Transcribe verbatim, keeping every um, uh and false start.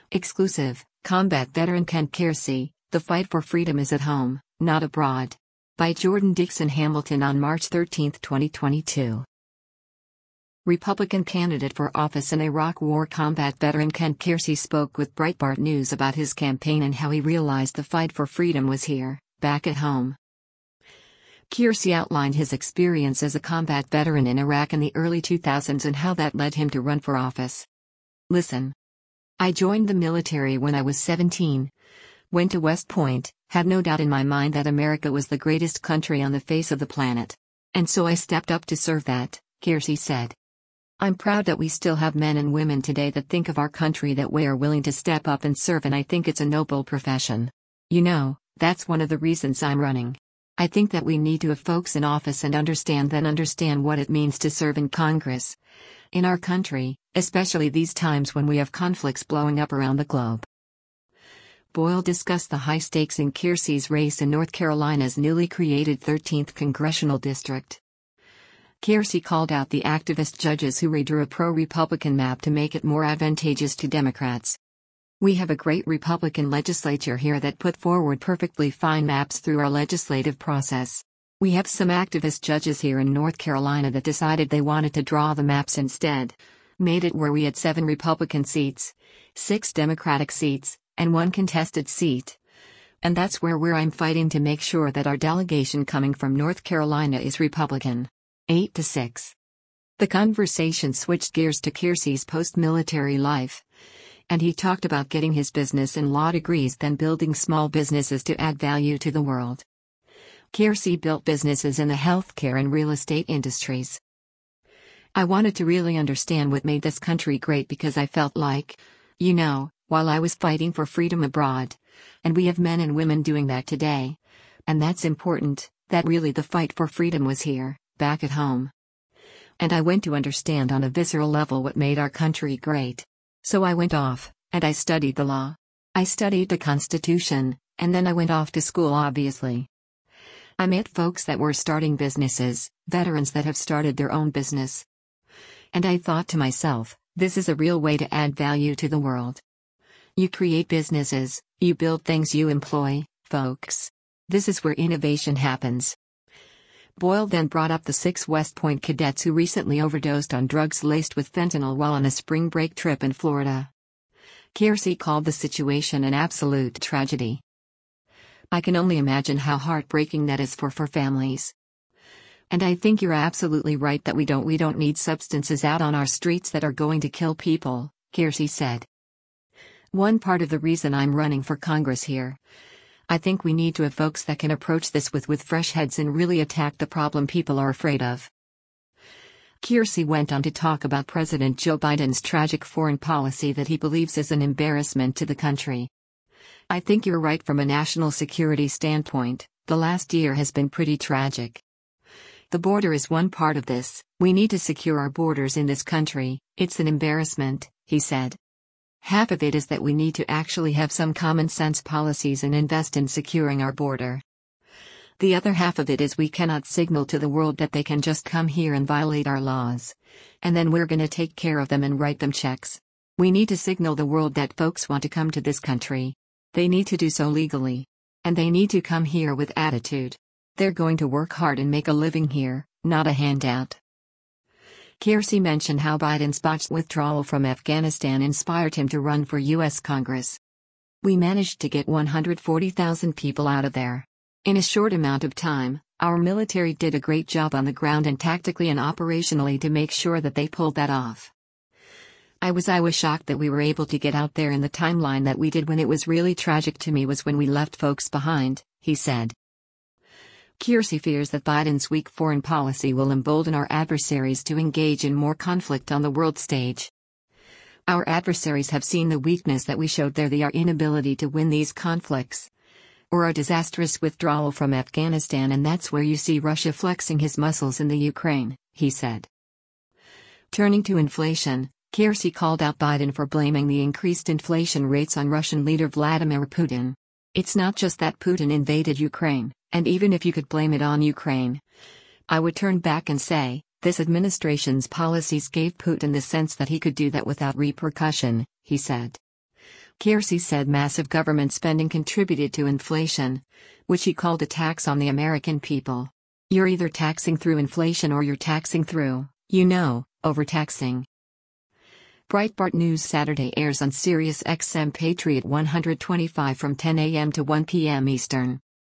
Exclusive, combat veteran Kent Kiersey, the fight for freedom is at home, not abroad. By Jordan Dixon Hamilton on March thirteenth, twenty twenty-two. Republican candidate for office and Iraq War combat veteran Kent Kiersey spoke with Breitbart News about his campaign and how he realized the fight for freedom was here, back at home. Kiersey outlined his experience as a combat veteran in Iraq in the early two thousands and how that led him to run for office. Listen. I joined the military when I was seventeen. Went to West Point, had no doubt in my mind that America was the greatest country on the face of the planet. And so I stepped up to serve that, Kiersey said. I'm proud that we still have men and women today that think of our country that way, are willing to step up and serve, and I think it's a noble profession. You know, that's one of the reasons I'm running. I think that we need to have folks in office and understand then understand what it means to serve in Congress. In our country, especially these times when we have conflicts blowing up around the globe. Boyle discussed the high stakes in Kiersey's race in North Carolina's newly created thirteenth Congressional District. Kiersey called out the activist judges who redrew a pro-Republican map to make it more advantageous to Democrats. We have a great Republican legislature here that put forward perfectly fine maps through our legislative process. We have some activist judges here in North Carolina that decided they wanted to draw the maps instead. Made it where we had seven Republican seats, six Democratic seats, and one contested seat. And that's where we're I'm fighting to make sure that our delegation coming from North Carolina is Republican. eight to six. The conversation switched gears to Kiersey's post-military life. And he talked about getting his business and law degrees, then building small businesses to add value to the world. Kiersey built businesses in the healthcare and real estate industries. I wanted to really understand what made this country great because I felt like, you know, while I was fighting for freedom abroad, and we have men and women doing that today, and that's important, that really the fight for freedom was here, back at home. And I went to understand on a visceral level what made our country great. So I went off, and I studied the law. I studied the Constitution, and then I went off to school, obviously. I met folks that were starting businesses, veterans that have started their own business. And I thought to myself, this is a real way to add value to the world. You create businesses, you build things, you employ folks. This is where innovation happens. Boyle then brought up the six West Point cadets who recently overdosed on drugs laced with fentanyl while on a spring break trip in Florida. Kiersey called the situation an absolute tragedy. I can only imagine how heartbreaking that is for for families. And I think you're absolutely right that we don't we don't need substances out on our streets that are going to kill people, Kiersey said. One part of the reason I'm running for Congress here. I think we need to have folks that can approach this with, with fresh heads and really attack the problem people are afraid of. Kiersey went on to talk about President Joe Biden's tragic foreign policy that he believes is an embarrassment to the country. I think you're right from a national security standpoint, the last year has been pretty tragic. The border is one part of this, we need to secure our borders in this country, it's an embarrassment, he said. Half of it is that we need to actually have some common sense policies and invest in securing our border. The other half of it is we cannot signal to the world that they can just come here and violate our laws. And then we're gonna take care of them and write them checks. We need to signal the world that folks want to come to this country. They need to do so legally. And they need to come here with attitude. They're going to work hard and make a living here, not a handout. Kiersey mentioned how Biden's botched withdrawal from Afghanistan inspired him to run for U S Congress. We managed to get one hundred forty thousand people out of there. In a short amount of time, our military did a great job on the ground and tactically and operationally to make sure that they pulled that off. I was I was shocked that we were able to get out there in the timeline that we did. When it was really tragic to me was when we left folks behind, he said. Kiersey fears that Biden's weak foreign policy will embolden our adversaries to engage in more conflict on the world stage. Our adversaries have seen the weakness that we showed there, our inability to win these conflicts. Or a disastrous withdrawal from Afghanistan, and that's where you see Russia flexing his muscles in the Ukraine, he said. Turning to inflation, Kiersey called out Biden for blaming the increased inflation rates on Russian leader Vladimir Putin. It's not just that Putin invaded Ukraine, and even if you could blame it on Ukraine, I would turn back and say, this administration's policies gave Putin the sense that he could do that without repercussion, he said. Kersey said massive government spending contributed to inflation, which he called a tax on the American people. You're either taxing through inflation or you're taxing through, you know, overtaxing. Breitbart News Saturday airs on Sirius X M Patriot one twenty-five from ten a m to one p m Eastern.